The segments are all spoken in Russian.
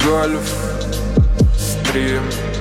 Гольф, стрим,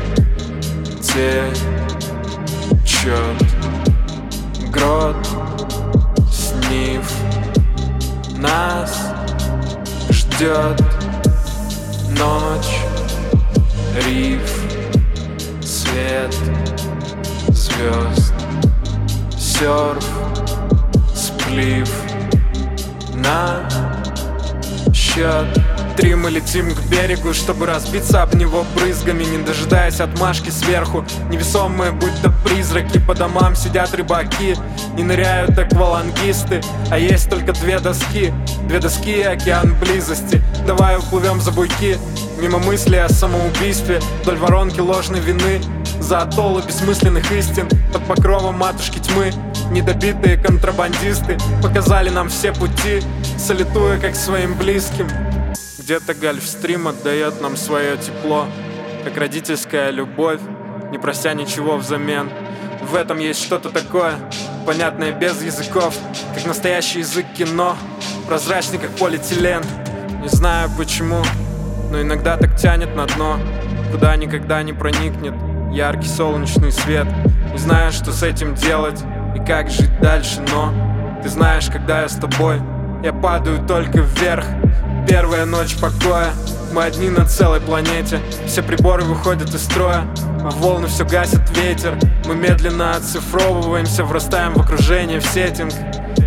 течет, грот, снив, нас ждет ночь, риф, свет звезд, серф, сплив, на счет 3 мы летим к берегу, чтобы разбиться об него брызгами, не дожидаясь отмашки сверху. Невесомые, будто призраки, по домам сидят рыбаки, не ныряют аквалангисты, а есть только две доски и океан близости. Давай уплывем за буйки, мимо мысли о самоубийстве, вдоль воронки ложной вины, за атоллы бессмысленных истин, под покровом матушки тьмы. Недобитые контрабандисты показали нам все пути, салютуя как своим близким. Где-то Гольфстрим отдает нам свое тепло, как родительская любовь, не прося ничего взамен. В этом есть что-то такое, понятное без языков, как настоящий язык кино, прозрачный как полиэтилен. Не знаю почему, но иногда так тянет на дно, куда никогда не проникнет яркий солнечный свет. Не знаю, что с этим делать и как жить дальше, но ты знаешь, когда я с тобой, я падаю только вверх. Первая ночь покоя, мы одни на целой планете, все приборы выходят из строя, а волны все гасит ветер. Мы медленно оцифровываемся, врастаем в окружение, в сеттинг.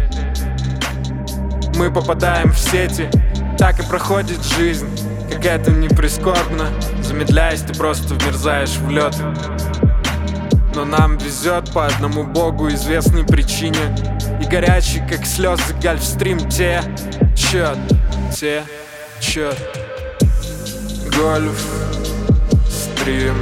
Мы попадаем в сети, так и проходит жизнь. Какая-то не прискорбна, замедляясь, ты просто вмерзаешь в лед. Но нам везет по одному богу известной причине, и горячий, как слезы, Гольфстрим течет. Гольф, стрим,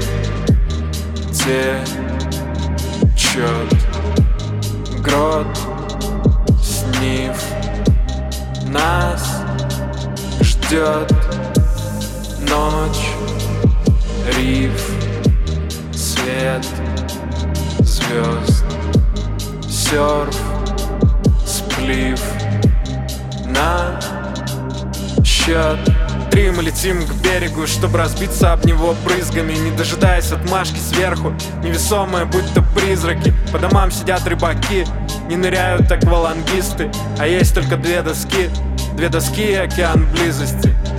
течет, грот, снив, нас ждет ночь, риф, свет звезд, серф, сплив, на счет 3 мы летим к берегу, чтобы разбиться об него брызгами, не дожидаясь отмашки сверху. Невесомые, будто призраки, по домам сидят рыбаки, не ныряют аквалангисты, а есть только две доски и океан близости.